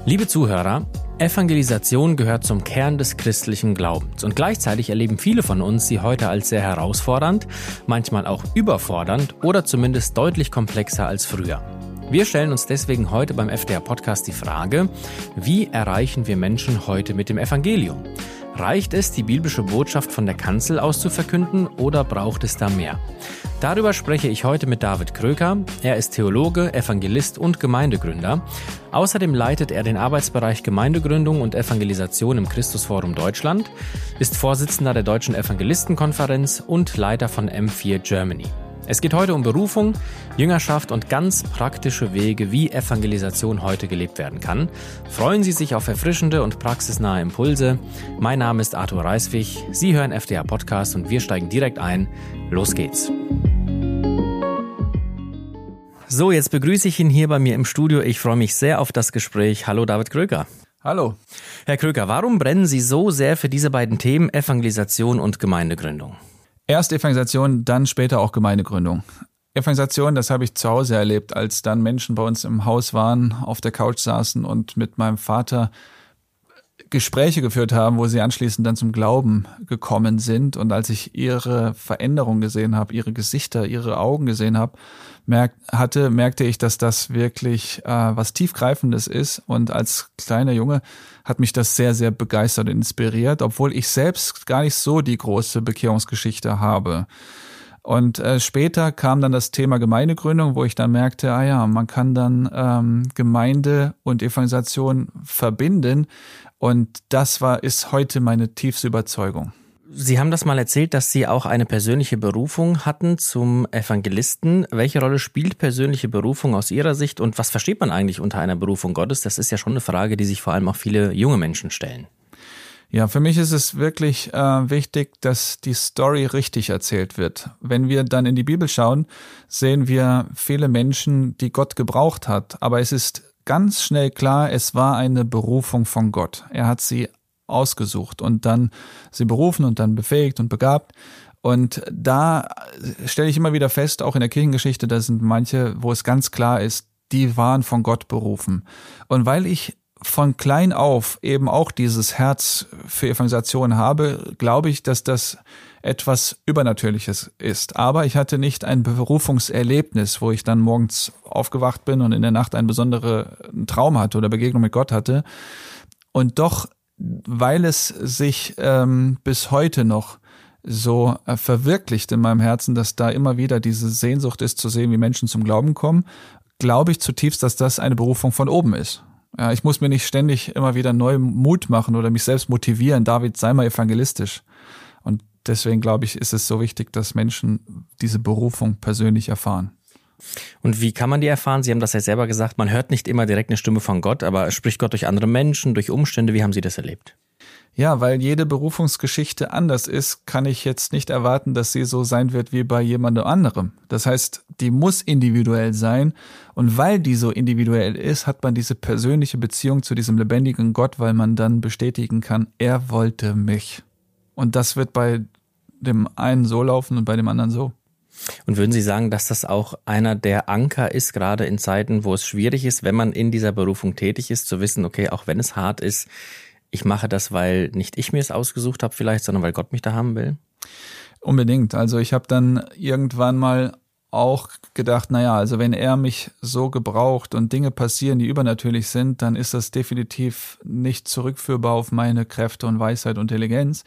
Liebe Zuhörer, Evangelisation gehört zum Kern des christlichen Glaubens und gleichzeitig erleben viele von uns sie heute als sehr herausfordernd, manchmal auch überfordernd oder zumindest deutlich komplexer als früher. Wir stellen uns deswegen heute beim FDR-Podcast die Frage, wie erreichen wir Menschen heute mit dem Evangelium? Reicht es, die biblische Botschaft von der Kanzel aus zu verkünden oder braucht es da mehr? Darüber spreche ich heute mit David Kröker. Er ist Theologe, Evangelist und Gemeindegründer. Außerdem leitet er den Arbeitsbereich Gemeindegründung und Evangelisation im Christusforum Deutschland, ist Vorsitzender der Deutschen Evangelistenkonferenz und Leiter von M4 Germany. Es geht heute um Berufung, Jüngerschaft und ganz praktische Wege, wie Evangelisation heute gelebt werden kann. Freuen Sie sich auf erfrischende und praxisnahe Impulse. Mein Name ist Arthur Reiswig. Sie hören FDR Podcast und wir steigen direkt ein. Los geht's. So, jetzt begrüße ich ihn hier bei mir im Studio. Ich freue mich sehr auf das Gespräch. Hallo David Kröker. Hallo. Herr Kröker, warum brennen Sie so sehr für diese beiden Themen Evangelisation und Gemeindegründung? Erst Evangelisation, dann später auch Gemeindegründung. Evangelisation, das habe ich zu Hause erlebt, als dann Menschen bei uns im Haus waren, auf der Couch saßen und mit meinem Vater Gespräche geführt haben, wo sie anschließend dann zum Glauben gekommen sind. Und als ich ihre Veränderung gesehen habe, ihre Gesichter, ihre Augen gesehen habe, merkte ich, dass das wirklich was Tiefgreifendes ist. Und als kleiner Junge hat mich das sehr, sehr begeistert und inspiriert, obwohl ich selbst gar nicht so die große Bekehrungsgeschichte habe. Und später kam dann das Thema Gemeindegründung, wo ich dann merkte, man kann dann Gemeinde und Evangelisation verbinden. Und das ist heute meine tiefste Überzeugung. Sie haben das mal erzählt, dass Sie auch eine persönliche Berufung hatten zum Evangelisten. Welche Rolle spielt persönliche Berufung aus Ihrer Sicht und was versteht man eigentlich unter einer Berufung Gottes? Das ist ja schon eine Frage, die sich vor allem auch viele junge Menschen stellen. Ja, für mich ist es wirklich wichtig, dass die Story richtig erzählt wird. Wenn wir dann in die Bibel schauen, sehen wir viele Menschen, die Gott gebraucht hat. Aber es ist ganz schnell klar, es war eine Berufung von Gott. Er hat sie ausgesucht und dann sie berufen und dann befähigt und begabt. Und da stelle ich immer wieder fest, auch in der Kirchengeschichte, da sind manche, wo es ganz klar ist, die waren von Gott berufen. Und weil ich von klein auf eben auch dieses Herz für Evangelisation habe, glaube ich, dass das etwas Übernatürliches ist. Aber ich hatte nicht ein Berufungserlebnis, wo ich dann morgens aufgewacht bin und in der Nacht einen besonderen Traum hatte oder Begegnung mit Gott hatte. Und doch, weil es sich bis heute noch so verwirklicht in meinem Herzen, dass da immer wieder diese Sehnsucht ist, zu sehen, wie Menschen zum Glauben kommen, glaube ich zutiefst, dass das eine Berufung von oben ist. Ja, ich muss mir nicht ständig immer wieder neu Mut machen oder mich selbst motivieren. David, sei mal evangelistisch. Und deswegen glaube ich, ist es so wichtig, dass Menschen diese Berufung persönlich erfahren. Und wie kann man die erfahren? Sie haben das ja selber gesagt, man hört nicht immer direkt eine Stimme von Gott, aber spricht Gott durch andere Menschen, durch Umstände? Wie haben Sie das erlebt? Ja, weil jede Berufungsgeschichte anders ist, kann ich jetzt nicht erwarten, dass sie so sein wird wie bei jemandem anderem. Das heißt, die muss individuell sein. Und weil die so individuell ist, hat man diese persönliche Beziehung zu diesem lebendigen Gott, weil man dann bestätigen kann, er wollte mich. Und das wird bei dem einen so laufen und bei dem anderen so. Und würden Sie sagen, dass das auch einer der Anker ist, gerade in Zeiten, wo es schwierig ist, wenn man in dieser Berufung tätig ist, zu wissen, okay, auch wenn es hart ist, ich mache das, weil nicht ich mir es ausgesucht habe vielleicht, sondern weil Gott mich da haben will? Unbedingt. Also ich habe dann irgendwann mal auch gedacht, also wenn er mich so gebraucht und Dinge passieren, die übernatürlich sind, dann ist das definitiv nicht zurückführbar auf meine Kräfte und Weisheit und Intelligenz.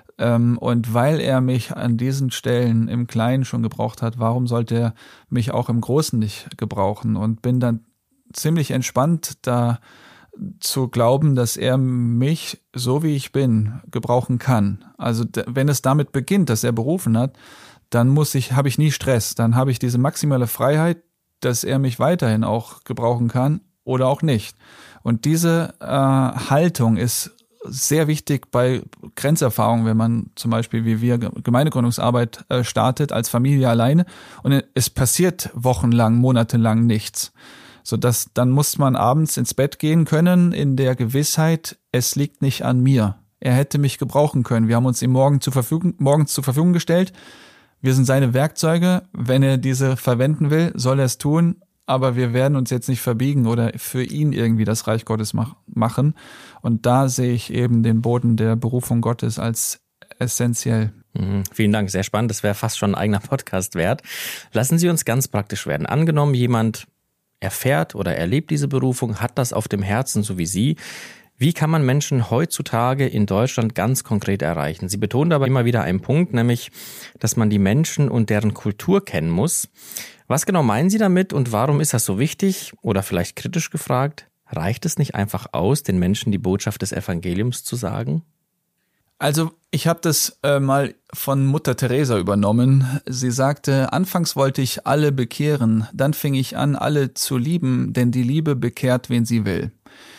Und weil er mich an diesen Stellen im Kleinen schon gebraucht hat, warum sollte er mich auch im Großen nicht gebrauchen? Und bin dann ziemlich entspannt da zu glauben, dass er mich, so wie ich bin, gebrauchen kann. Also wenn es damit beginnt, dass er berufen hat, dann habe ich nie Stress. Dann habe ich diese maximale Freiheit, dass er mich weiterhin auch gebrauchen kann oder auch nicht. Und diese Haltung ist sehr wichtig bei Grenzerfahrungen, wenn man zum Beispiel wie wir Gemeindegründungsarbeit startet als Familie alleine und es passiert wochenlang, monatelang nichts. Sodass dann muss man abends ins Bett gehen können in der Gewissheit, es liegt nicht an mir. Er hätte mich gebrauchen können. Wir haben uns ihm morgens zur Verfügung gestellt. Wir sind seine Werkzeuge. Wenn er diese verwenden will, soll er es tun. aber wir werden uns jetzt nicht verbiegen oder für ihn irgendwie das Reich Gottes machen. Und da sehe ich eben den Boden der Berufung Gottes als essentiell. Vielen Dank, sehr spannend. Das wäre fast schon ein eigener Podcast wert. Lassen Sie uns ganz praktisch werden. Angenommen, jemand erfährt oder erlebt diese Berufung, hat das auf dem Herzen, so wie Sie. Wie kann man Menschen heutzutage in Deutschland ganz konkret erreichen? Sie betonen aber immer wieder einen Punkt, nämlich, dass man die Menschen und deren Kultur kennen muss. Was genau meinen Sie damit und warum ist das so wichtig? Oder vielleicht kritisch gefragt, reicht es nicht einfach aus, den Menschen die Botschaft des Evangeliums zu sagen? Also ich habe das mal von Mutter Teresa übernommen. Sie sagte, anfangs wollte ich alle bekehren, dann fing ich an, alle zu lieben, denn die Liebe bekehrt, wen sie will.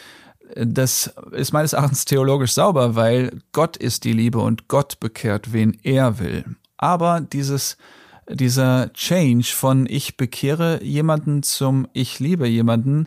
Das ist meines Erachtens theologisch sauber, weil Gott ist die Liebe und Gott bekehrt, wen er will. Aber dieser Change von ich bekehre jemanden zum ich liebe jemanden,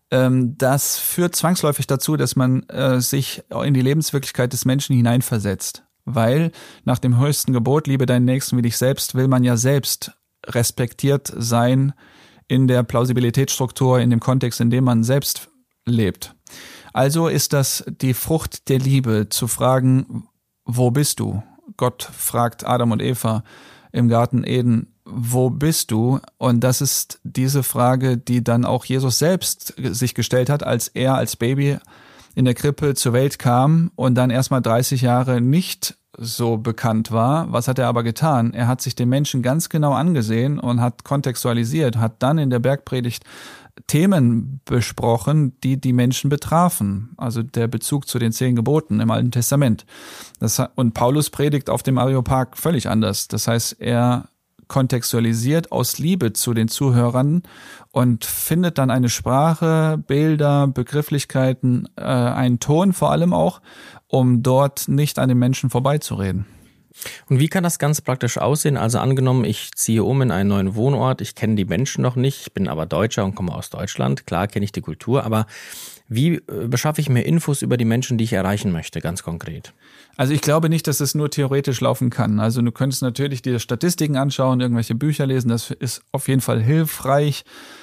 das führt zwangsläufig dazu, dass man sich in die Lebenswirklichkeit des Menschen hineinversetzt. Weil nach dem höchsten Gebot, liebe deinen Nächsten wie dich selbst, will man ja selbst respektiert sein in der Plausibilitätsstruktur, in dem Kontext, in dem man selbst lebt. Also ist das die Frucht der Liebe, zu fragen, wo bist du? Gott fragt Adam und Eva im Garten Eden, wo bist du? Und das ist diese Frage, die dann auch Jesus selbst sich gestellt hat, als er als Baby in der Krippe zur Welt kam und dann erstmal 30 Jahre nicht so bekannt war. Was hat er aber getan? Er hat sich den Menschen ganz genau angesehen und hat kontextualisiert, hat dann in der Bergpredigt Themen besprochen, die die Menschen betrafen. Also der Bezug zu den 10 Geboten im Alten Testament. Und Paulus predigt auf dem Areopag völlig anders. Das heißt, er kontextualisiert aus Liebe zu den Zuhörern und findet dann eine Sprache, Bilder, Begrifflichkeiten, einen Ton vor allem auch, um dort nicht an den Menschen vorbeizureden. Und wie kann das ganz praktisch aussehen? Also angenommen, ich ziehe um in einen neuen Wohnort, ich kenne die Menschen noch nicht, ich bin aber Deutscher und komme aus Deutschland, klar kenne ich die Kultur, aber wie beschaffe ich mir Infos über die Menschen, die ich erreichen möchte, ganz konkret? Also ich glaube nicht, dass es nur theoretisch laufen kann. Also du könntest natürlich dir Statistiken anschauen, irgendwelche Bücher lesen, das ist auf jeden Fall hilfreich.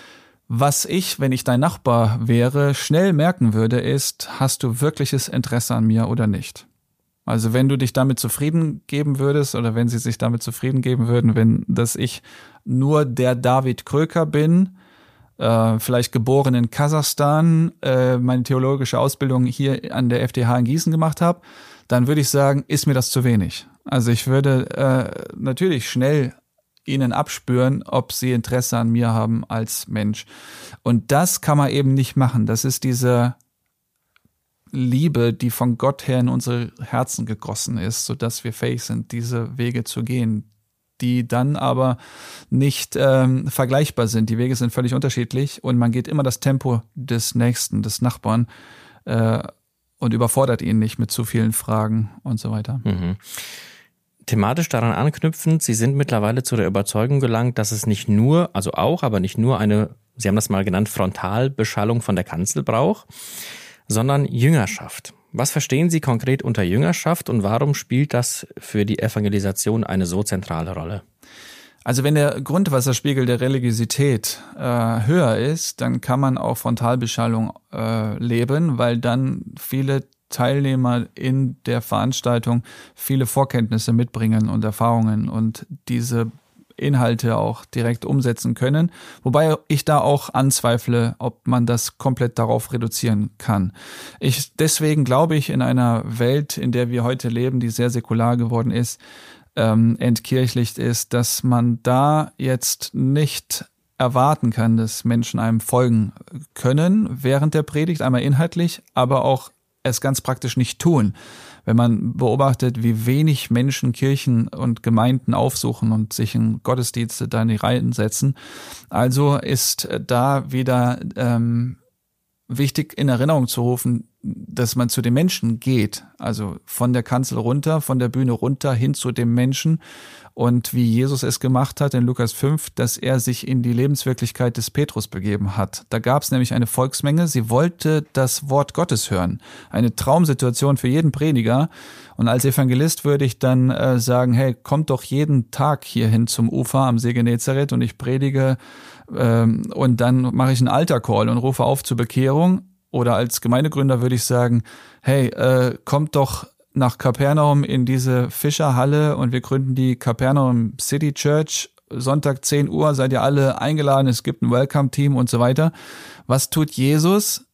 Was ich, wenn ich dein Nachbar wäre, schnell merken würde, ist, hast du wirkliches Interesse an mir oder nicht? Also wenn du dich damit zufrieden geben würdest oder wenn sie sich damit zufrieden geben würden, dass ich nur der David Kröker bin, vielleicht geboren in Kasachstan, meine theologische Ausbildung hier an der FTH in Gießen gemacht habe, dann würde ich sagen, ist mir das zu wenig. Also ich würde natürlich schnell ihnen abspüren, ob sie Interesse an mir haben als Mensch. Und das kann man eben nicht machen. Das ist diese Liebe, die von Gott her in unsere Herzen gegossen ist, sodass wir fähig sind, diese Wege zu gehen, die dann aber nicht vergleichbar sind. Die Wege sind völlig unterschiedlich und man geht immer das Tempo des Nächsten, des Nachbarn und überfordert ihn nicht mit zu vielen Fragen und so weiter. Mhm. Thematisch daran anknüpfend, Sie sind mittlerweile zu der Überzeugung gelangt, dass es nicht nur, also auch, aber nicht nur eine, Sie haben das mal genannt, Frontalbeschallung von der Kanzel braucht, sondern Jüngerschaft. Was verstehen Sie konkret unter Jüngerschaft und warum spielt das für die Evangelisation eine so zentrale Rolle? Also wenn der Grundwasserspiegel der Religiosität höher ist, dann kann man auch Frontalbeschallung leben, weil dann viele Teilnehmer in der Veranstaltung viele Vorkenntnisse mitbringen und Erfahrungen und diese Inhalte auch direkt umsetzen können, wobei ich da auch anzweifle, ob man das komplett darauf reduzieren kann. Deswegen glaube ich, in einer Welt, in der wir heute leben, die sehr säkular geworden ist, entkirchlicht ist, dass man da jetzt nicht erwarten kann, dass Menschen einem folgen können während der Predigt, einmal inhaltlich, aber auch es ganz praktisch nicht tun. Wenn man beobachtet, wie wenig Menschen Kirchen und Gemeinden aufsuchen und sich in Gottesdienste da in die Reihen setzen. Also ist da wieder wichtig in Erinnerung zu rufen, dass man zu den Menschen geht, also von der Kanzel runter, von der Bühne runter hin zu dem Menschen und wie Jesus es gemacht hat in Lukas 5, dass er sich in die Lebenswirklichkeit des Petrus begeben hat. Da gab es nämlich eine Volksmenge, sie wollte das Wort Gottes hören. Eine Traumsituation für jeden Prediger. Und als Evangelist würde ich dann sagen, hey, kommt doch jeden Tag hierhin zum Ufer am See Genezareth und ich predige und dann mache ich einen Altarcall und rufe auf zur Bekehrung. Oder als Gemeindegründer würde ich sagen, hey, kommt doch nach Kapernaum in diese Fischerhalle und wir gründen die Kapernaum City Church. Sonntag 10 Uhr seid ihr alle eingeladen, es gibt ein Welcome-Team und so weiter. Was tut Jesus?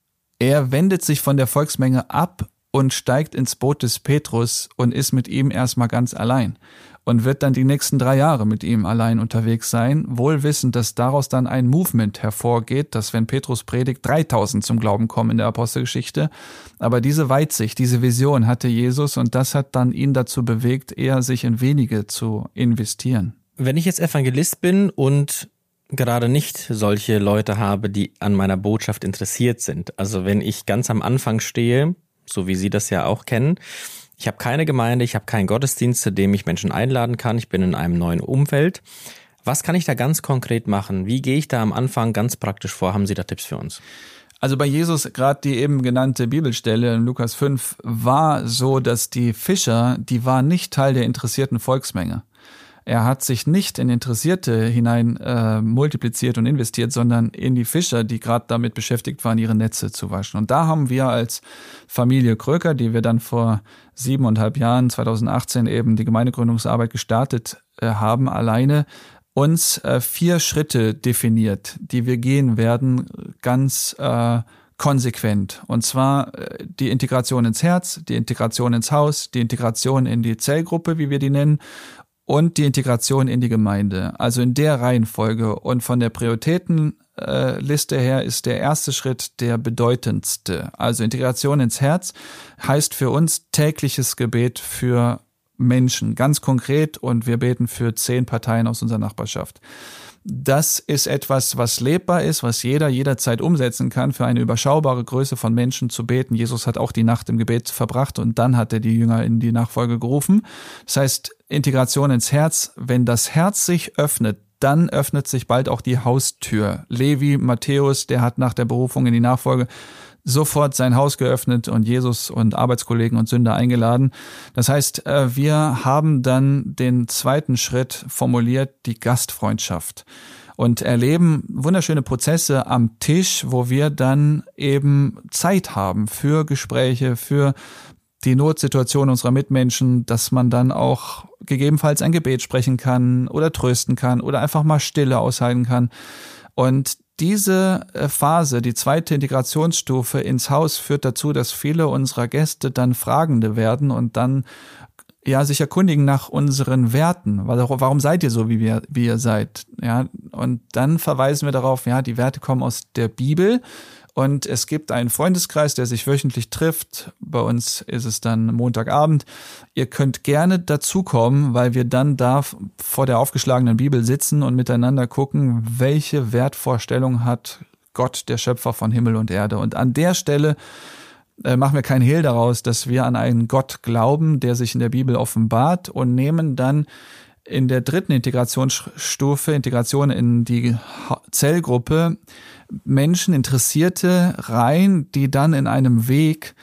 Er wendet sich von der Volksmenge ab und steigt ins Boot des Petrus und ist mit ihm erstmal ganz allein und wird dann die nächsten 3 Jahre mit ihm allein unterwegs sein, wohl wissend, dass daraus dann ein Movement hervorgeht, dass wenn Petrus predigt, 3000 zum Glauben kommen in der Apostelgeschichte. Aber diese Weitsicht, diese Vision hatte Jesus und das hat dann ihn dazu bewegt, eher sich in wenige zu investieren. Wenn ich jetzt Evangelist bin und gerade nicht solche Leute habe, die an meiner Botschaft interessiert sind, also wenn ich ganz am Anfang stehe, so wie Sie das ja auch kennen, ich habe keine Gemeinde, ich habe keinen Gottesdienst, zu dem ich Menschen einladen kann, ich bin in einem neuen Umfeld. Was kann ich da ganz konkret machen? Wie gehe ich da am Anfang ganz praktisch vor? Haben Sie da Tipps für uns? Also bei Jesus, gerade die eben genannte Bibelstelle in Lukas 5, war so, dass die Fischer, die waren nicht Teil der interessierten Volksmenge. Er hat sich nicht in Interessierte hinein multipliziert und investiert, sondern in die Fischer, die gerade damit beschäftigt waren, ihre Netze zu waschen. Und da haben wir als Familie Kröker, die wir dann vor 7,5 Jahren, 2018 eben die Gemeindegründungsarbeit gestartet haben, alleine uns 4 Schritte definiert, die wir gehen werden, ganz konsequent. Und zwar die Integration ins Herz, die Integration ins Haus, die Integration in die Zellgruppe, wie wir die nennen, und die Integration in die Gemeinde. Also in der Reihenfolge. Und von der Prioritätenliste her ist der erste Schritt der bedeutendste. Also Integration ins Herz heißt für uns tägliches Gebet für Menschen, ganz konkret. Und wir beten für 10 Parteien aus unserer Nachbarschaft. Das ist etwas, was lebbar ist, was jeder jederzeit umsetzen kann, für eine überschaubare Größe von Menschen zu beten. Jesus hat auch die Nacht im Gebet verbracht und dann hat er die Jünger in die Nachfolge gerufen. Das heißt, Integration ins Herz. Wenn das Herz sich öffnet, dann öffnet sich bald auch die Haustür. Levi, Matthäus, der hat nach der Berufung in die Nachfolge sofort sein Haus geöffnet und Jesus und Arbeitskollegen und Sünder eingeladen. Das heißt, wir haben dann den zweiten Schritt formuliert, die Gastfreundschaft. Und erleben wunderschöne Prozesse am Tisch, wo wir dann eben Zeit haben für Gespräche, für die Notsituation unserer Mitmenschen, dass man dann auch gegebenenfalls ein Gebet sprechen kann oder trösten kann oder einfach mal Stille aushalten kann. Und diese Phase, die zweite Integrationsstufe ins Haus, führt dazu, dass viele unserer Gäste dann Fragende werden und dann ja sich erkundigen nach unseren Werten. Warum seid ihr so, wie ihr seid? Ja, und dann verweisen wir darauf, ja, die Werte kommen aus der Bibel. Und es gibt einen Freundeskreis, der sich wöchentlich trifft. Bei uns ist es dann Montagabend. Ihr könnt gerne dazukommen, weil wir dann da vor der aufgeschlagenen Bibel sitzen und miteinander gucken, welche Wertvorstellung hat Gott, der Schöpfer von Himmel und Erde. Und an der Stelle machen wir keinen Hehl daraus, dass wir an einen Gott glauben, der sich in der Bibel offenbart, und nehmen dann in der dritten Integrationsstufe, Integration in die Zellgruppe, Menschen, Interessierte rein, die dann in einem Weg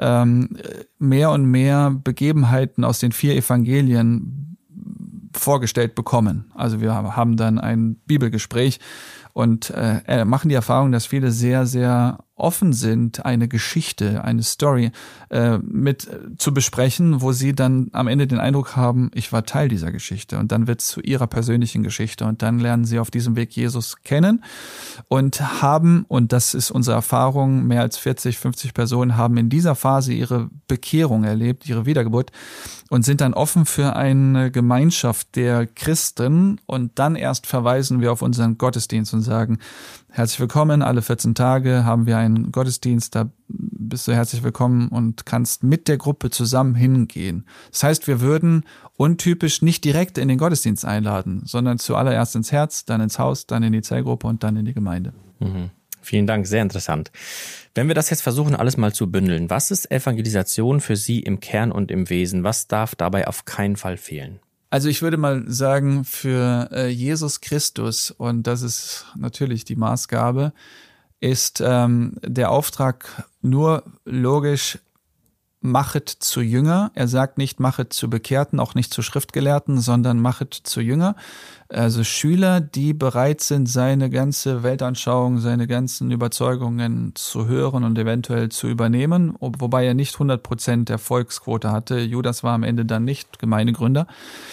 mehr und mehr Begebenheiten aus den 4 Evangelien vorgestellt bekommen. Also wir haben dann ein Bibelgespräch und machen die Erfahrung, dass viele sehr, sehr offen sind, eine Geschichte, eine Story mit zu besprechen, wo sie dann am Ende den Eindruck haben, ich war Teil dieser Geschichte, und dann wird es zu ihrer persönlichen Geschichte und dann lernen sie auf diesem Weg Jesus kennen und haben, und das ist unsere Erfahrung, mehr als 40, 50 Personen haben in dieser Phase ihre Bekehrung erlebt, ihre Wiedergeburt, und sind dann offen für eine Gemeinschaft der Christen, und dann erst verweisen wir auf unseren Gottesdienst und sagen, herzlich willkommen, alle 14 Tage haben wir einen Gottesdienst, da bist du herzlich willkommen und kannst mit der Gruppe zusammen hingehen. Das heißt, wir würden untypisch nicht direkt in den Gottesdienst einladen, sondern zuallererst ins Herz, dann ins Haus, dann in die Zellgruppe und dann in die Gemeinde. Mhm. Vielen Dank, sehr interessant. Wenn wir das jetzt versuchen, alles mal zu bündeln, was ist Evangelisation für Sie im Kern und im Wesen? Was darf dabei auf keinen Fall fehlen? Also ich würde mal sagen, für Jesus Christus, und das ist natürlich die Maßgabe, ist der Auftrag nur logisch: Machet zu Jünger. Er sagt nicht, machet zu Bekehrten, auch nicht zu Schriftgelehrten, sondern machet zu Jünger. Also Schüler, die bereit sind, seine ganze Weltanschauung, seine ganzen Überzeugungen zu hören und eventuell zu übernehmen, wobei er nicht 100% Erfolgsquote hatte. Judas war am Ende dann nicht Gemeindegründer.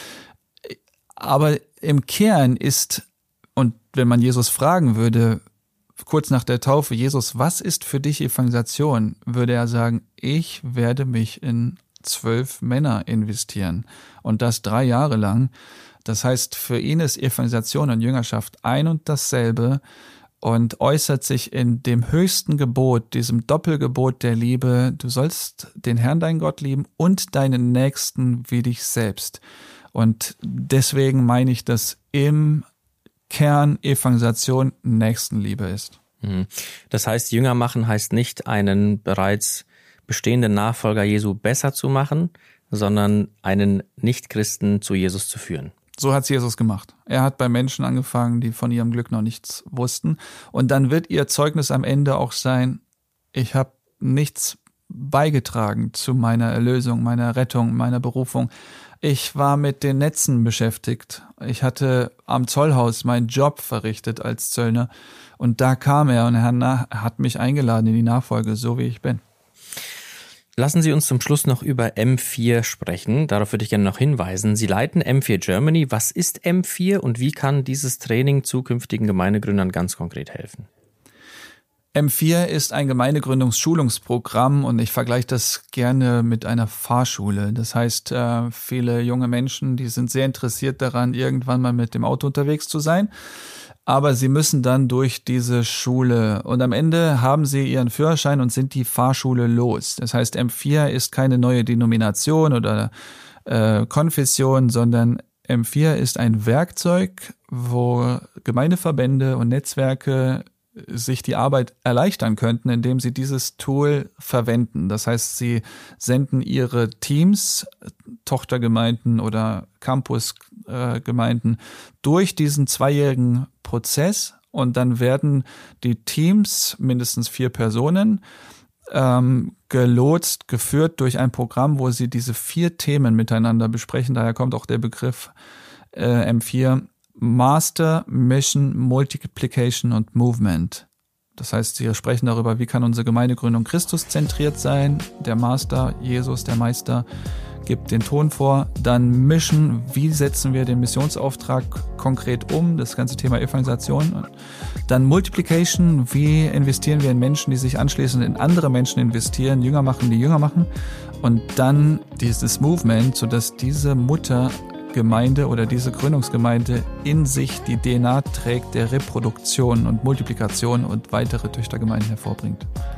Aber im Kern ist, und wenn man Jesus fragen würde, kurz nach der Taufe: Jesus, was ist für dich Evangelisation? Würde er sagen, ich werde mich in 12 Männer investieren. Und das 3 Jahre lang. Das heißt, für ihn ist Evangelisation und Jüngerschaft ein und dasselbe und äußert sich in dem höchsten Gebot, diesem Doppelgebot der Liebe. Du sollst den Herrn, deinen Gott, lieben und deinen Nächsten wie dich selbst. Und deswegen meine ich, dass im Kern Evangelisation Nächstenliebe ist. Das heißt, Jünger machen heißt nicht, einen bereits bestehenden Nachfolger Jesu besser zu machen, sondern einen Nichtchristen zu Jesus zu führen. So hat's Jesus gemacht. Er hat bei Menschen angefangen, die von ihrem Glück noch nichts wussten. Und dann wird ihr Zeugnis am Ende auch sein: Ich habe nichts beigetragen zu meiner Erlösung, meiner Rettung, meiner Berufung. Ich war mit den Netzen beschäftigt. Ich hatte am Zollhaus meinen Job verrichtet als Zöllner. Und da kam er und er hat mich eingeladen in die Nachfolge, so wie ich bin. Lassen Sie uns zum Schluss noch über M4 sprechen. Darauf würde ich gerne noch hinweisen. Sie leiten M4 Germany. Was ist M4 und wie kann dieses Training zukünftigen Gemeindegründern ganz konkret helfen? M4 ist ein Gemeindegründungsschulungsprogramm und ich vergleiche das gerne mit einer Fahrschule. Das heißt, viele junge Menschen, die sind sehr interessiert daran, irgendwann mal mit dem Auto unterwegs zu sein. Aber sie müssen dann durch diese Schule und am Ende haben sie ihren Führerschein und sind die Fahrschule los. Das heißt, M4 ist keine neue Denomination oder Konfession, sondern M4 ist ein Werkzeug, wo Gemeindeverbände und Netzwerke sich die Arbeit erleichtern könnten, indem sie dieses Tool verwenden. Das heißt, sie senden ihre Teams, Tochtergemeinden oder Campusgemeinden durch diesen 2-jährigen Prozess und dann werden die Teams, mindestens 4 Personen, gelotst, geführt durch ein Programm, wo sie diese 4 Themen miteinander besprechen. Daher kommt auch der Begriff M4, Master, Mission, Multiplication und Movement. Das heißt, sie sprechen darüber, wie kann unsere Gemeindegründung Christus-zentriert sein. Der Master, Jesus, der Meister, gibt den Ton vor. Dann Mission, wie setzen wir den Missionsauftrag konkret um, das ganze Thema Evangelisation. Dann Multiplication, wie investieren wir in Menschen, die sich anschließend in andere Menschen investieren, Jünger machen, die Jünger machen. Und dann dieses Movement, sodass diese Muttergemeinde oder diese Gründungsgemeinde in sich die DNA trägt der Reproduktion und Multiplikation und weitere Töchtergemeinden hervorbringt.